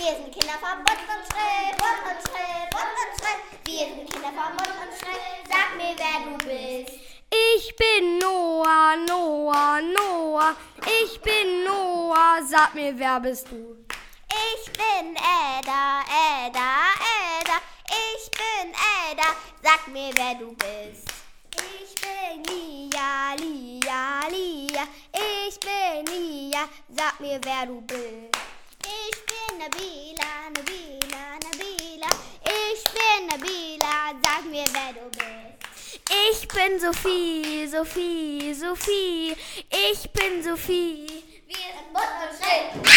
Wir sind Kinder von Bunt und Schritt, Bunt und Schritt, Bunt und Schritt. Wir sind Kinder von Bunt und Schritt, sag mir, wer du bist. Ich bin Noah, Noah, Noah. Ich bin Noah, sag mir, wer bist du? Ich bin Edda, Edda, Edda. Ich bin Edda, sag mir, wer du bist. Ich bin Lia, Lia, Lia. Ich bin Lia, sag mir, wer du bist. Ich bin Nabila, Nabila, Nabila. Ich bin Nabila, sag mir, wer du bist. Ich bin Sophie, Sophie, Sophie. Ich bin Sophie. Wir sind Bunt und Schritt.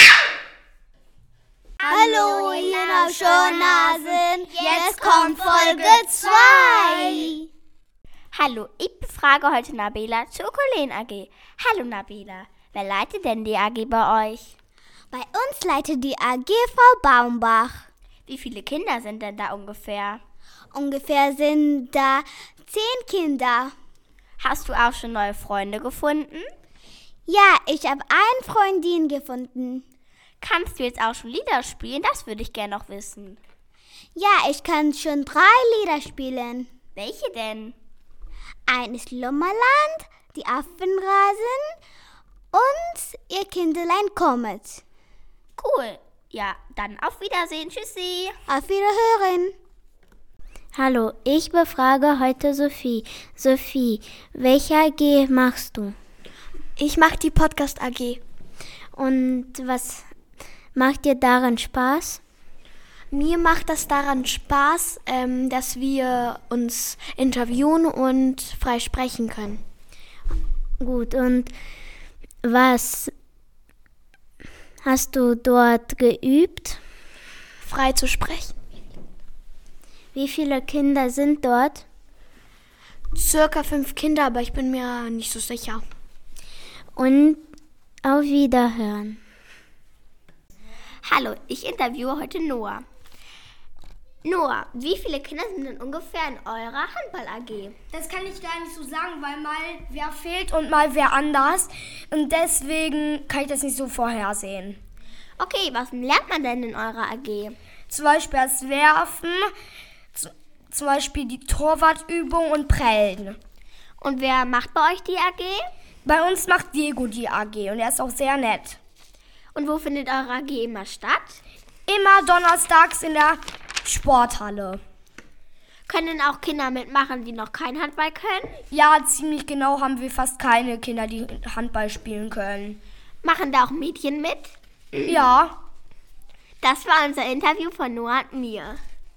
Hallo, ihr Nasen. Jetzt kommt Folge 2. Hallo, ich befrage heute Nabila zur Ukulelen AG. Hallo Nabila, wer leitet denn die AG bei euch? Bei uns leitet die AG Frau Baumbach. Wie viele Kinder sind denn da ungefähr? Ungefähr sind da 10 Kinder. Hast du auch schon neue Freunde gefunden? Ja, ich habe eine Freundin gefunden. Kannst du jetzt auch schon Lieder spielen? Das würde ich gerne noch wissen. Ja, ich kann schon 3 Lieder spielen. Welche denn? Eines Lummerland, die Affenrasen und ihr Kindelein kommet. Cool. Ja, dann auf Wiedersehen. Tschüssi. Auf Wiederhören. Hallo, ich befrage heute Sophie. Sophie, welche AG machst du? Ich mache die Podcast AG. Und was macht dir daran Spaß? Mir macht das daran Spaß, dass wir uns interviewen und frei sprechen können. Gut, und was hast du dort geübt? Frei zu sprechen. Wie viele Kinder sind dort? Circa 5 Kinder, aber ich bin mir nicht so sicher. Und auf Wiederhören. Hallo, ich interviewe heute Noah. Noah, wie viele Kinder sind denn ungefähr in eurer Handball-AG? Das kann ich gar nicht so sagen, weil mal wer fehlt und mal wer anders. Und deswegen kann ich das nicht so vorhersehen. Okay, was lernt man denn in eurer AG? Zum Beispiel das Werfen, zum Beispiel die Torwartübung und Prellen. Und wer macht bei euch die AG? Bei uns macht Diego die AG und er ist auch sehr nett. Und wo findet eure AG immer statt? Immer donnerstags in der Sporthalle. Können denn auch Kinder mitmachen, die noch kein Handball können? Ja, ziemlich genau haben wir fast keine Kinder, die Handball spielen können. Machen da auch Mädchen mit? Ja. Das war unser Interview von Noah und mir.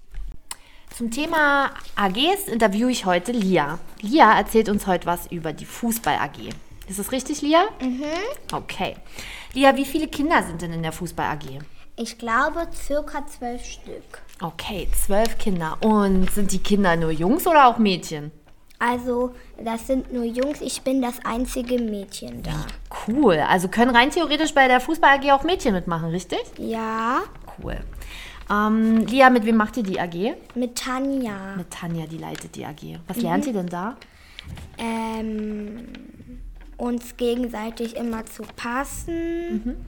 Zum Thema AGs interviewe ich heute Lia. Lia erzählt uns heute was über die Fußball-AG. Ist das richtig, Lia? Mhm. Okay. Lia, wie viele Kinder sind denn in der Fußball-AG? Ich glaube, circa 12 Stück. Okay, 12 Kinder. Und sind die Kinder nur Jungs oder auch Mädchen? Also, das sind nur Jungs. Ich bin das einzige Mädchen da. Cool. Also können rein theoretisch bei der Fußball-AG auch Mädchen mitmachen, richtig? Ja, Cool. Lia, mit wem macht ihr die AG? mit Tanja. Mit Tanja, die leitet die AG. Was lernt ihr denn da? Uns gegenseitig immer zu passen,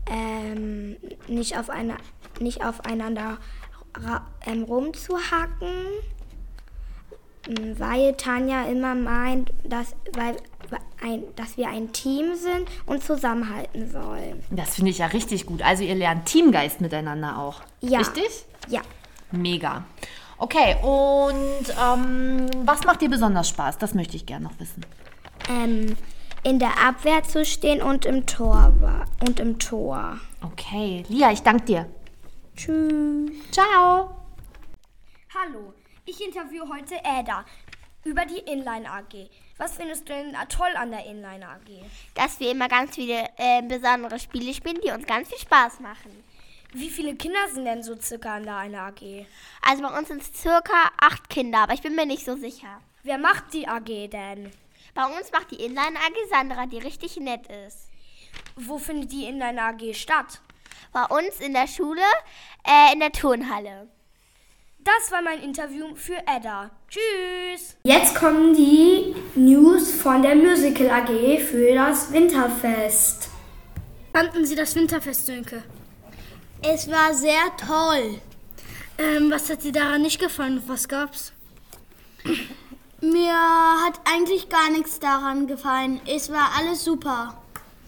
nicht aufeinander rumzuhacken, weil Tanja immer meint, dass wir ein Team sind und zusammenhalten sollen. Das finde ich ja richtig gut. Also ihr lernt Teamgeist miteinander auch. Ja. Richtig? Ja. Mega. Okay, und was macht dir besonders Spaß? Das möchte ich gerne noch wissen. In der Abwehr zu stehen und im Tor. Okay, Lia, ich danke dir. Tschüss. Ciao. Hallo, ich interviewe heute Ada über die Inline AG. Was findest du denn toll an der Inline AG? Dass wir immer ganz viele besondere Spiele spielen, die uns ganz viel Spaß machen. Wie viele Kinder sind denn so circa in der eine AG? Also bei uns sind es circa 8 Kinder, aber ich bin mir nicht so sicher. Wer macht die AG denn? Bei uns macht die Inline AG Sandra, die richtig nett ist. Wo findet die Inline AG statt? Bei uns in der Schule, in der Turnhalle. Das war mein Interview für Ada. Tschüss! Jetzt kommen die News von der Musical AG für das Winterfest. Kannten Sie das Winterfest, Sönke? Es war sehr toll. Was hat dir daran nicht gefallen? Was gab's? Mir hat eigentlich gar nichts daran gefallen. Es war alles super.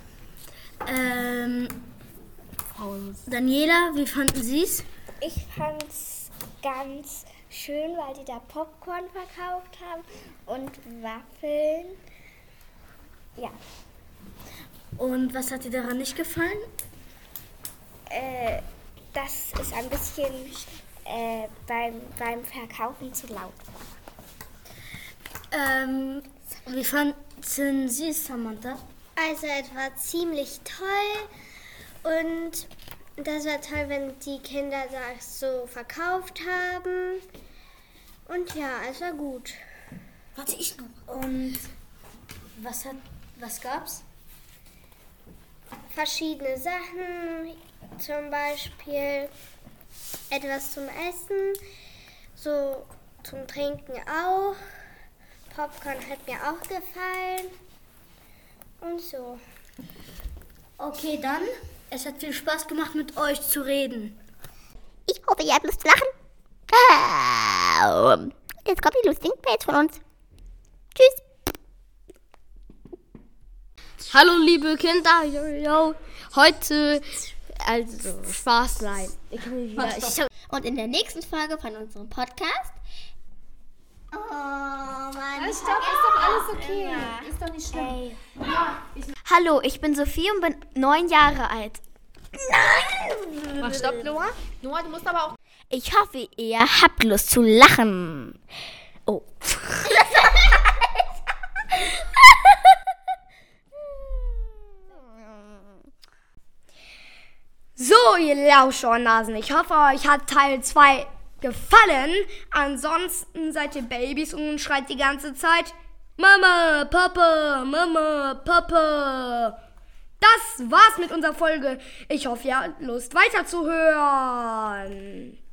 Daniela, wie fanden Sie's? Ich fand's ganz schön, weil die da Popcorn verkauft haben und Waffeln. Ja. Und was hat dir daran nicht gefallen? Das ist ein bisschen beim Verkaufen zu laut war. Wie fanden Sie es, Samantha? Also es war ziemlich toll und das war toll, wenn die Kinder das so verkauft haben. Und ja, es war gut. Warte, ich noch. Und was gab's? Verschiedene Sachen, zum Beispiel etwas zum Essen, so zum Trinken auch. Popcorn hat mir auch gefallen und so. Okay, dann. Es hat viel Spaß gemacht, mit euch zu reden. Ich hoffe, ihr habt Lust zu lachen. Jetzt kommt die lustigen Fails von uns. Tschüss. Hallo liebe Kinder, yo. Heute, also Spaß, nein. Und in der nächsten Folge von unserem Podcast. Oh Mann. Ist doch alles okay. Ist doch nicht schlimm. Hallo, ich bin Sophie und bin 9 Jahre alt. Mach stopp, Noah. Noah, du musst aber auch... Ich hoffe, ihr habt Lust zu lachen. Oh. So, ihr Lauschornasen, ich hoffe, euch hat Teil 2 gefallen. Ansonsten seid ihr Babys und schreit die ganze Zeit Mama, Papa, Mama, Papa. Das war's mit unserer Folge. Ich hoffe, ihr habt Lust weiterzuhören.